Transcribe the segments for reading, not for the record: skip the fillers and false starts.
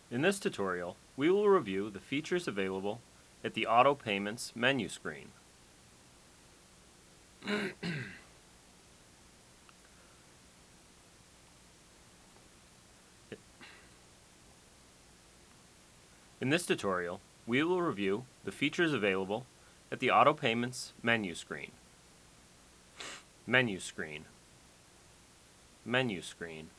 In this tutorial, we will review the features available at the Auto Payments menu screen. In this tutorial, we will review the features available at the Auto Payments menu screen. Menu screen. Menu screen.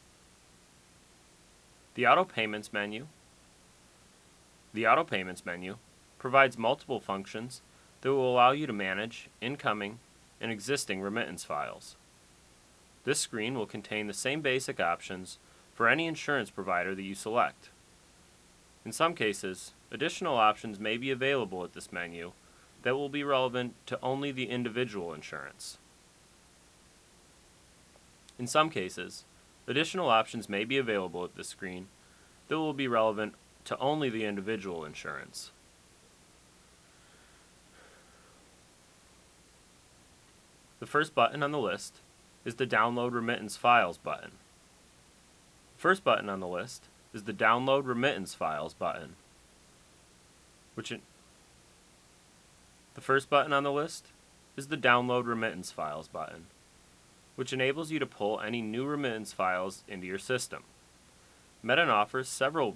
The Auto Payments menu. The Auto Payments menu provides multiple functions that will allow you to manage incoming and existing remittance files. This screen will contain the same basic options for any insurance provider that you select. In some cases, additional options may be available at this menu that will be relevant to only the individual insurance. In some cases, additional options may be available at this screen that will be relevant to only the individual insurance. The first button on the list is the Download Remittance Files button. The first button on the list is the Download Remittance Files button. The first button on the list is the Download Remittance Files button, which enables you to pull any new remittance files into your system. Medent offers several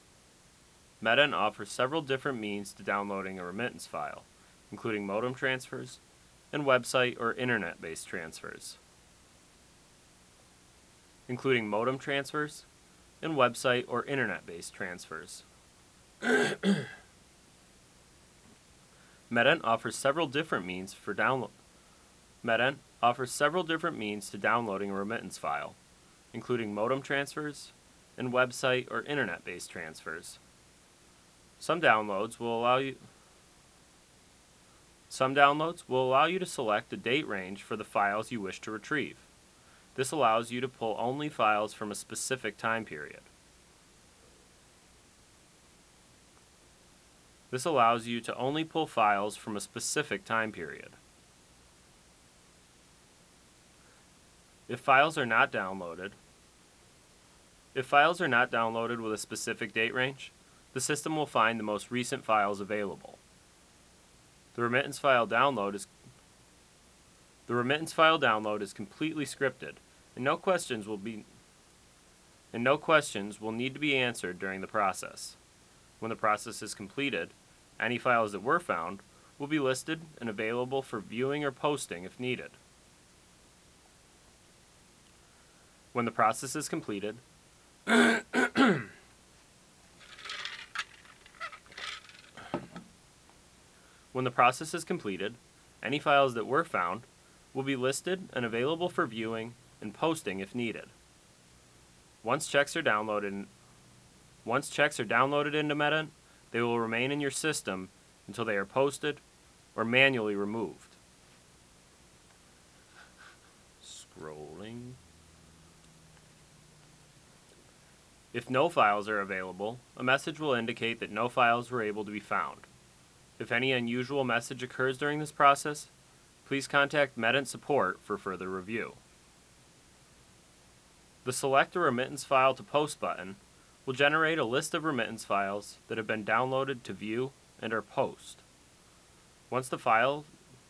different means to downloading a remittance file, including modem transfers and website or internet-based transfers. Medent offers several different means to downloading a remittance file, including modem transfers and website or internet-based transfers. Some downloads will allow you to select a date range for the files you wish to retrieve. This allows you to pull only files from a specific time period. If files are not downloaded with a specific date range, the system will find the most recent files available. The remittance file download is completely scripted, and no questions will need to be answered during the process. When the process is completed, any files that were found will be listed and available for viewing or posting if needed. When the process is completed, any files that were found will be listed and available for viewing and posting if needed. Once checks are downloaded into Medent, they will remain in your system until they are posted or manually removed. Scrolling. If no files are available, a message will indicate that no files were able to be found. If any unusual message occurs during this process, please contact Medent support for further review. The Select a Remittance File to Post button will generate a list of remittance files that have been downloaded to view and or post. Once the file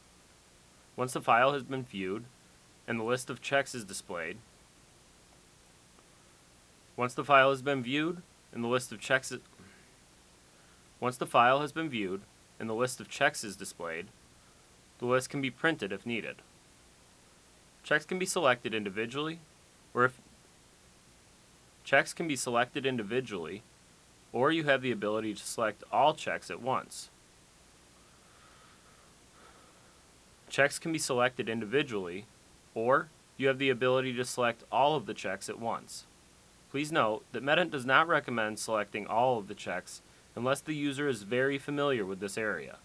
has been viewed and the list of checks is displayed, the list can be printed if needed. Checks can be selected individually, or you have the ability to select all checks at once. Checks can be selected individually, or you have the ability to select all of the checks at once. Please note that Medent does not recommend selecting all of the checks unless the user is very familiar with this area.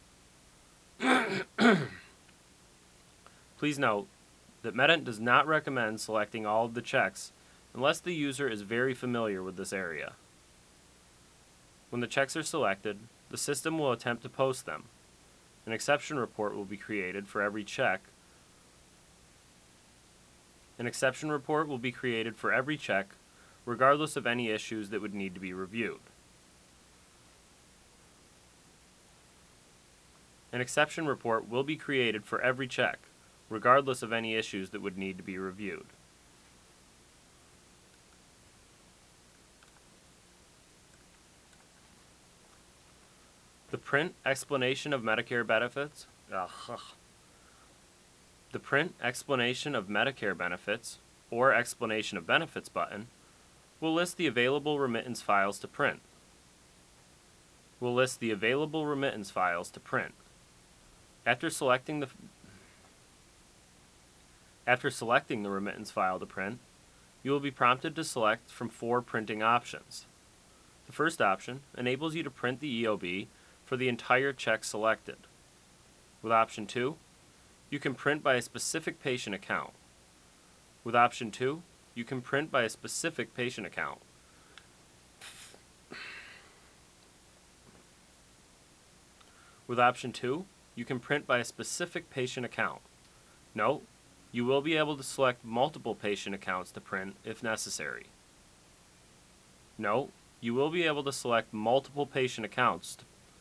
Please note that Medent does not recommend selecting all of the checks unless the user is very familiar with this area. When the checks are selected, the system will attempt to post them. An exception report will be created for every check. regardless of any issues that would need to be reviewed. An exception report will be created for every check, regardless of any issues that would need to be reviewed. The print explanation of Medicare benefits. The print explanation of Medicare benefits, or explanation of benefits button, will list the available remittance files to print. After selecting the remittance file to print, you will be prompted to select from 4 printing options. The first option enables you to print the EOB for the entire check selected. With option 2, you can print by a specific patient account. With option 2, you can print by a specific patient account. With option 2, you can print by a specific patient account. Note, you will be able to select multiple patient accounts to print if necessary. Note, you will be able to select multiple patient accounts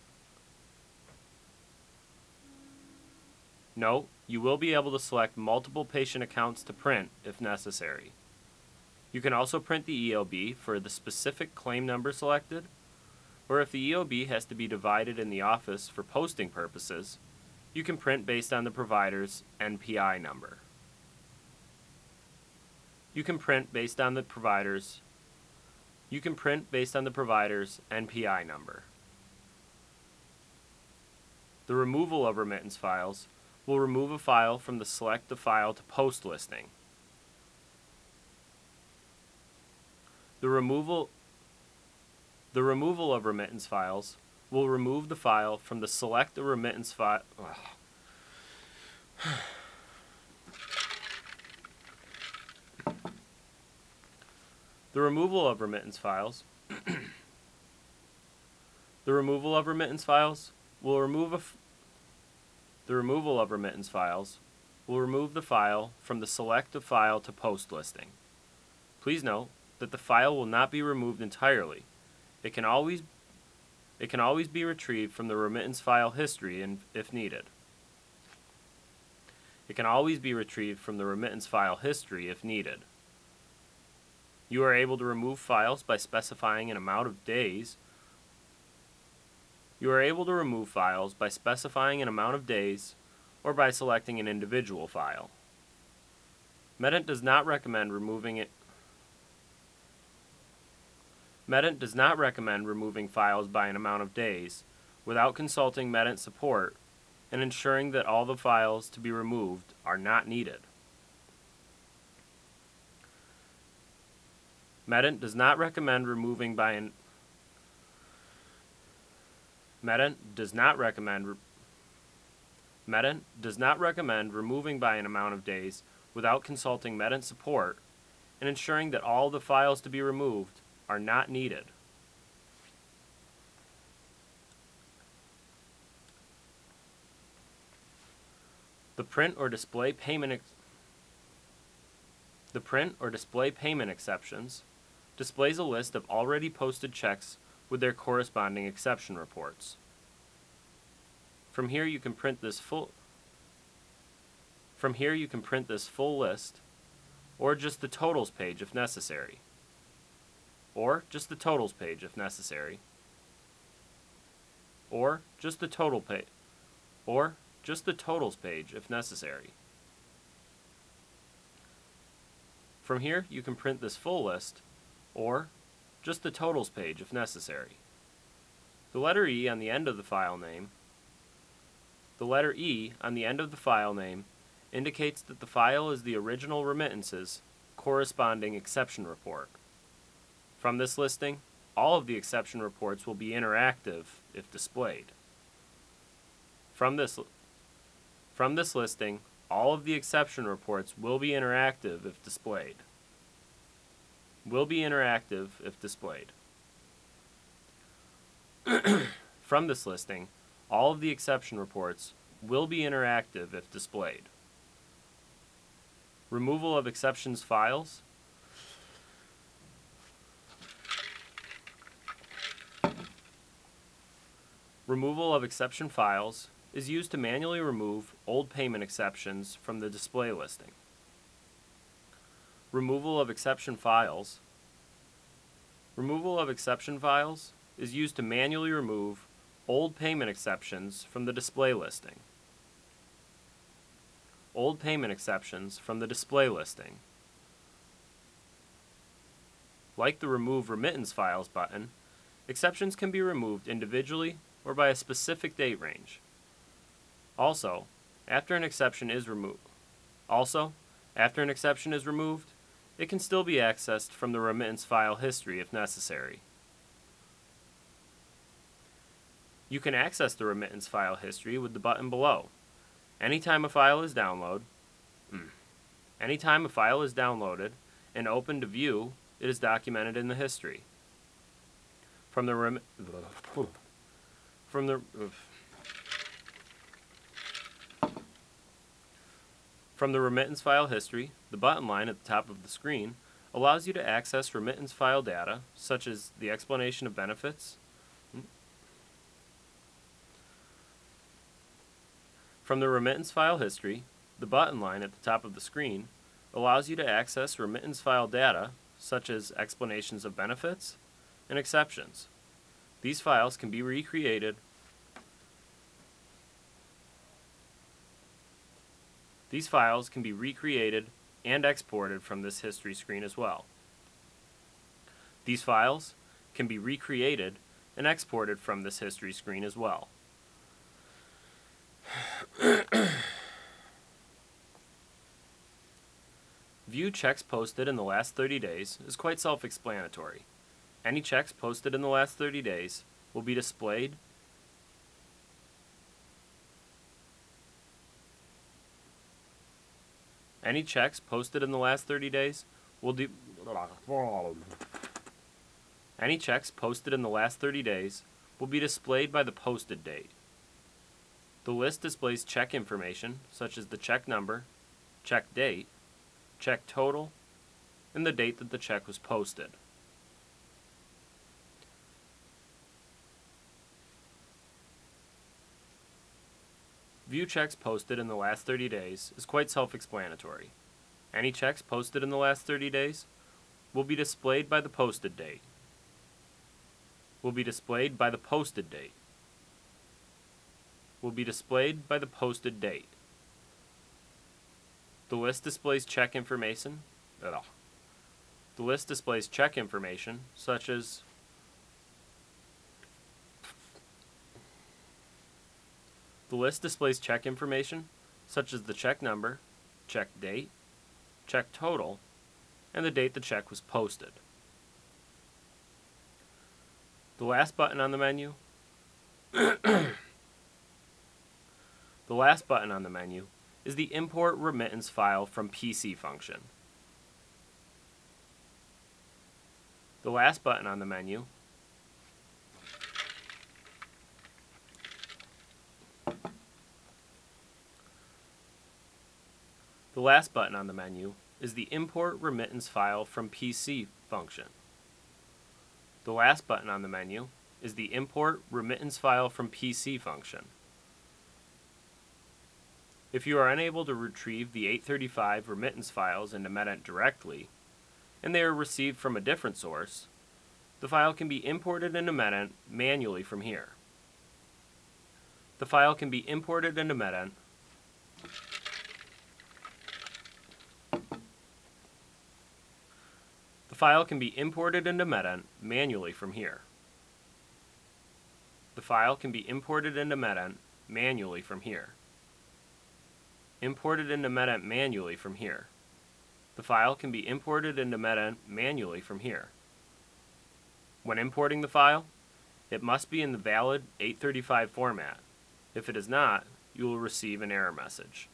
to print if necessary. You can also print the EOB for the specific claim number selected, or if the EOB has to be divided in the office for posting purposes, you can print based on the provider's NPI number. You can print based on the provider's NPI number. The removal of remittance files will remove a file from the Select the File to Post listing. The removal of remittance files will remove the file from the Select a Remittance File. The removal of remittance files will remove the file from the Select a File to Post listing. Please note that the file will not be removed entirely. It can always be retrieved from the remittance file history if needed. You are able to remove files by specifying an amount of days or by selecting an individual file. Medent does not recommend removing files by an amount of days without consulting Medent support and ensuring that all the files to be removed are not needed. Medent does not recommend removing by an amount of days without consulting Medent support and ensuring that all the files to be removed are not needed. The print or display payment exceptions displays a list of already posted checks with their corresponding exception reports. From here you can print this full list, or just the totals page if necessary. Or just the totals page if necessary. From here, you can print this full list, or just the totals page if necessary. The letter E on the end of the file name indicates that the file is the original remittance's corresponding exception report. From this listing, all of the exception reports will be interactive if displayed. From this listing, all of the exception reports will be interactive if displayed. From this listing, all of the exception reports will be interactive if displayed. Removal of exceptions files. Removal of exception files is used to manually remove old payment exceptions from the display listing. Removal of exception files. Removal of exception files is used to manually remove old payment exceptions from the display listing. Old payment exceptions from the display listing. Like the Remove Remittance Files button, exceptions can be removed individually or by a specific date range. Also, after an exception is removed, it can still be accessed from the remittance file history if necessary. You can access the remittance file history with the button below. Anytime a file is downloaded and opened to view, it is documented in the history. From the remittance file history, the button line at the top of the screen allows you to access remittance file data, such as the explanation of benefits. From the remittance file history, the button line at the top of the screen allows you to access remittance file data, such as explanations of benefits and exceptions. These files can be recreated. These files can be recreated and exported from this history screen as well. These files can be recreated and exported from this history screen as well. View checks posted in the last 30 days is quite self-explanatory. Any checks posted in the last 30 days will be displayed Any checks posted in the last 30 days will be displayed by the posted date. The list displays check information such as the check number, check date, check total, and the date that the check was posted. View checks posted in the last 30 days is quite self-explanatory. Any checks posted in the last 30 days will be displayed by the posted date. The list displays check information. The list displays check information such as the check number, check date, check total, and the date the check was posted. The last button on the menu is the Import Remittance File from PC function. The last button on the menu is the Import Remittance File from PC function. The last button on the menu is the Import Remittance File from PC function. If you are unable to retrieve the 835 remittance files into MEDENT directly, and they are received from a different source, the file can be imported into MEDENT manually from here. The file can be imported into MEDENT manually from here. Imported into MEDENT manually from here. The file can be imported into MEDENT manually from here. When importing the file, it must be in the valid 835 format. If it is not, you will receive an error message.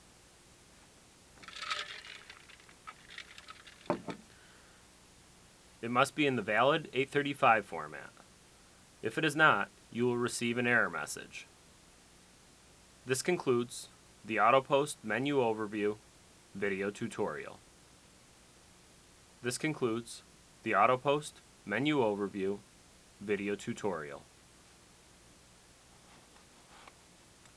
It must be in the valid 835 format. If it is not, you will receive an error message. This concludes the AutoPost Menu Overview video tutorial.